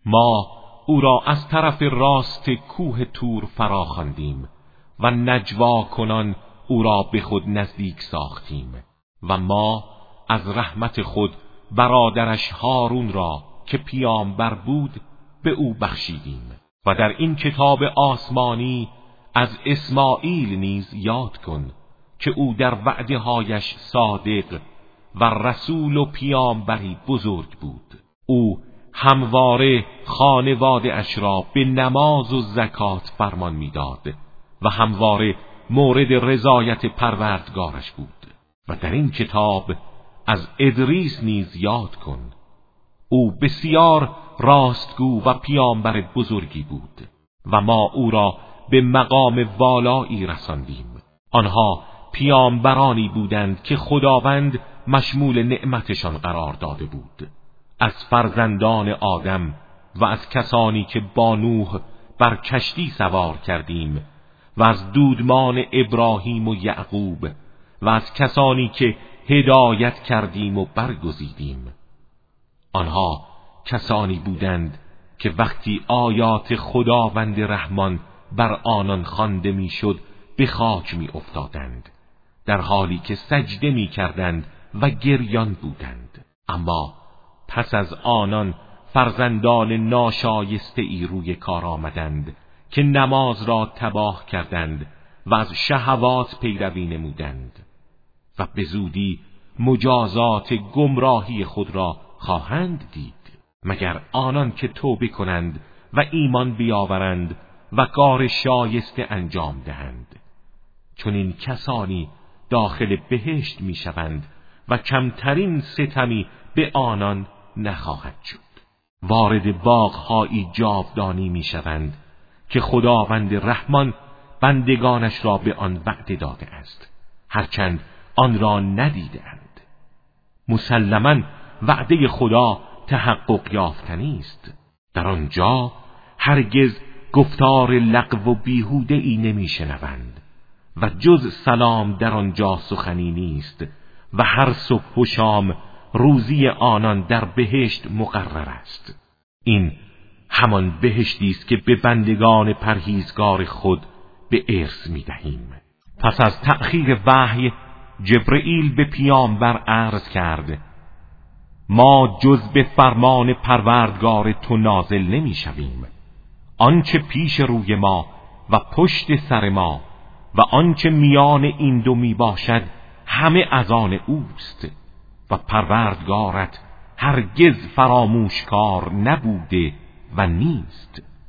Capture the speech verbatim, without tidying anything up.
ما او را از طرف راست کوه طور فرا خواندیم و نجوا کنان او را به خود نزدیک ساختیم و ما از رحمت خود برادرش هارون را که پیامبر بود به او بخشیدیم و در این کتاب آسمانی از اسماعیل نیز یاد کن که او در وعده هایش صادق و رسول و پیامبری بزرگ بود. او همواره خانواده اش را به نماز و زکات فرمان میداد و همواره مورد رضایت پروردگارش بود. و در این کتاب از ادریس نیز یاد کن، او بسیار راستگو و پیامبر بزرگی بود و ما او را به مقام والایی رساندیم. آنها پیامبرانی بودند که خداوند مشمول نعمتشان قرار داده بود، از فرزندان آدم و از کسانی که با نوح بر کشتی سوار کردیم و از دودمان ابراهیم و یعقوب و از کسانی که هدایت کردیم و برگزیدیم. آنها کسانی بودند که وقتی آیات خداوند رحمان بر آنان خوانده میشد به خاک می افتادند، در حالی که سجده می کردند و گریان بودند. اما پس از آنان فرزندان ناشایسته ای روی کار آمدند که نماز را تباه کردند و از شهوات پیروی نمودند و به زودی مجازات گمراهی خود را خواهند دید، مگر آنان که توبه کنند و ایمان بیاورند و کار شایسته انجام دهند. چون این کسانی داخل بهشت می شوند و کمترین ستمی به آنان نخواهد شد. وارد باغ‌هایی جاودانی می شوند که خداوند رحمان بندگانش را به آن وعده داده است، هرچند آن را ندیده اند. مسلماً وعده خدا تحقق یافتنی است. در آنجا هرگز گفتار لغو و بیهوده ای نمی شنوند و جز سلام در آنجا سخنی نیست و هر صبح و شام روزی آنان در بهشت مقرر است. این همان بهشتی است که به بندگان پرهیزگار خود به ارث می دهیم. پس از تأخیر وحی جبرئیل به پیامبر عرض کرد: ما جز به فرمان پروردگار تو نازل نمی شویم. آنچه پیش روی ما و پشت سر ما و آنچه میان این دو می باشد همه از آن اوست و پروردگارت هرگز فراموشکار نبوده و نیست.